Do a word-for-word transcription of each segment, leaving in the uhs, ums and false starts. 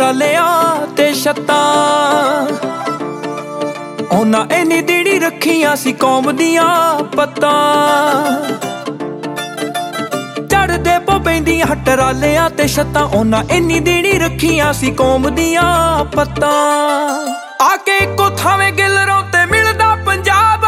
ਟਰਾਲਿਆਂ ਤੇ ਛੱਤਾਂ ਉਹਨਾਂ ਇੰਨੀ ਦੀੜੀ ਰੱਖੀਆਂ ਸੀ ਕੌਮ ਦੀਆਂ ਪੱਤਾਂ ਚੜਦੇ ਪੋ ਪੈਂਦੀਆਂ ਟਰਾਲਿਆਂ ਤੇ ਛੱਤਾਂ ਉਹਨਾਂ ਇੰਨੀ ਦੀੜੀ ਰੱਖੀਆਂ ਸੀ ਕੌਮ ਦੀਆਂ ਪੱਤਾਂ ਆ ਕੇ ਇੱਕੋ ਥਾਵੇਂ ਗਿਲਰੋਂ ਤੇ ਮਿਲਦਾ ਪੰਜਾਬ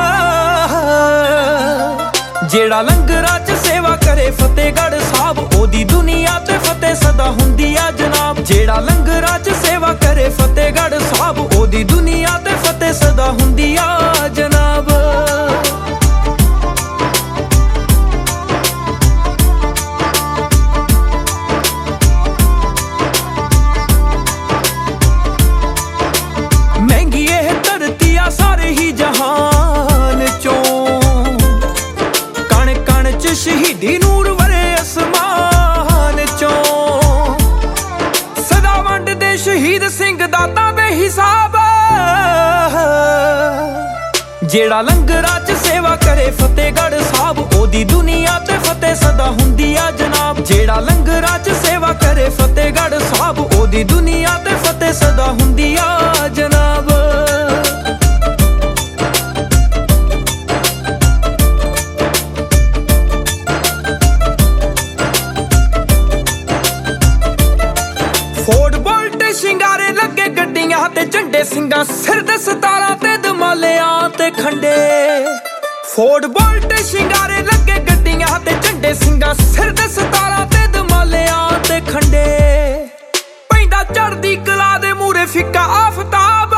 ਜਿਹੜਾ ਲੰਗਰਾਂ 'ਚ ਸੇਵਾ ਕਰੇ ਫਤਿਹਗੜ੍ਹ ਸਾਹਿਬ ਉਹਦੀ ਦੁਨੀਆ ਤੇ ਫਤਿਹ ਸਦਾ ਹੁੰਦੀ ਆ ਜਨਾਬ। ਜਿਹੜਾ ਲੰਗਰਾਂ 'ਚ ਸੇਵਾ ਕਰੇ ਫਤਿਹਗੜ੍ਹ ਸਾਹਿਬ ਉਹਦੀ ਦੁਨੀਆ ਤੇ ਫਤਿਹ ਸਦਾ ਹੁੰਦੀ ਆ ਜਨਾਬ। ਮਹਿੰਗੀ ਇਹ ਧਰਤੀ ਆ ਸਾਰੇ ਹੀ ਜਹਾਨ ਚੋਂ ਕਣ ਕਣ 'ਚ ਸ਼ਹੀਦੀ ਨੂਰ ਵਰੇ ਅਸਮਾਨ ਚੋਂ ਸਦਾ ਵੰਡਦੇ ਸ਼ਹੀਦ ਸਿੰਘ ਦਾਤਾ ਬੇਹਿਸਾਬ। ਜਿਹੜਾ ਲੰਗਰਾਂ 'ਚ ਸੇਵਾ ਕਰੇ ਫਤਿਹਗੜ੍ਹ ਸਾਹਿਬ ਉਹਦੀ ਦੁਨੀਆ ਤੇ ਫਤਿਹ ਸਦਾ ਹੁੰਦੀ ਆ ਜਨਾਬ। ਜਿਹੜਾ ਲੰਗਰਾਂ 'ਚ ਸੇਵਾ ਕਰੇ ਫਤਿਹਗੜ੍ਹ ਸਾਹਿਬ ਉਹਦੀ ਦੁਨੀਆ ਤੇ ਫਤਿਹ ਸਦਾ ਹੁੰਦੀ ਆ ਜਨਾਬ। ਫੋਰਡ ਬੁਲਟ ਸ਼ਿੰਗਾਰੇ ਲੱਗੇ ਗੱਡੀਆਂ ਤੇ ਝੰਡੇ ਸਿੰਘਾਂ ਸਿਰ ਦੇ ਸਤਾਰਾਂ ਤੇ ਦਮਾਲਿਆਂ ਤੇ ਖੰਡੇ। ਫੋਰਡ ਬੁਲਟ ਸ਼ਿੰਗਾਰੇ ਲੱਗੇ ਗੱਡੀਆਂ ਤੇ ਝੰਡੇ ਸਿੰਘਾਂ ਸਿਰ ਦੇ ਸਤਾਰਾਂ ਤੇ ਦਮਾਲਿਆਂ ਤੇ ਖੰਡੇ। ਪੈਂਦਾ ਚੜ੍ਹਦੀ ਕਲਾ ਦੇ ਮੂਰੇ ਫਿੱਕਾ ਆਫਤਾਬ।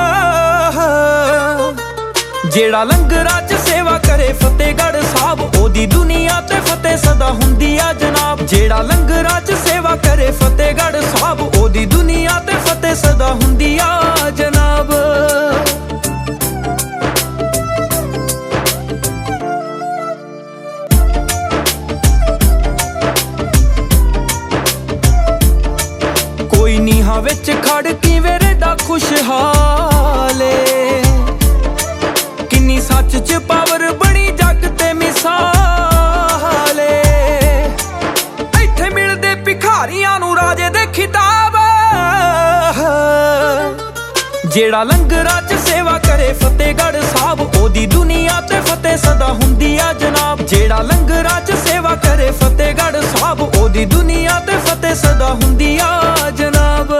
ਜਿਹੜਾ ਲੰਗਰਾਂ 'ਚ ਸੇਵਾ ਕਰੇ ਫਤਿਹਗੜ੍ਹ ਸਾਹਿਬ ਉਹਦੀ ਦੁਨੀਆ ਤੇ ਫਤਿਹ ਸਦਾ ਹੁੰਦੀ ਆ ਜਨਾਬ। ਜਿਹੜਾ ਲੰਗਰਾਂ 'ਚ ਸੇਵਾ ਕਰੇ ਫਤਿਹਗੜ੍ਹ ਸਾਹਿਬ ਉਹਦੀ ਦੁਨੀਆ ਤੇ ਫਤਿਹ ਸਦਾ ਹੁੰਦੀ ਆ ਜਨਾਬ। ਕੋਈ ਨੀਹਾਂ ਵਿੱਚ ਖੜ ਕਿਵੇਂ ਰਹਿੰਦਾ ਖੁਸ਼ਹਾਲੇ ਕਿੰਨੀ ਸੱਚ 'ਚ ਪਾਵਰ ਬਣੀ ਜੱਗ ਤੇ ਮਿਸਾਲੇ। ਇੱਥੇ ਮਿਲਦੇ ਭਿਖਾਰੀਆਂ ਨੂੰ ਰਾਜੇ ਦੇ ਖਿਤਾਬ। ਜਿਹੜਾ ਲੰਗਰਾਂ 'ਚ ਸੇਵਾ ਕਰੇ ਫਤਿਹਗੜ੍ਹ ਸਾਹਿਬ ਉਹਦੀ ਦੁਨੀਆ ਤੇ ਫਤਿਹ ਸਦਾ ਹੁੰਦੀ ਆ ਜਨਾਬ। ਜਿਹੜਾ ਲੰਗਰਾਂ 'ਚ ਸੇਵਾ ਕਰੇ ਫਤਿਹਗੜ੍ਹ ਸਾਹਿਬ ਉਹਦੀ ਦੁਨੀਆ ਤੇ ਫਤਿਹ ਸਦਾ ਹੁੰਦੀ ਆ ਜਨਾਬ।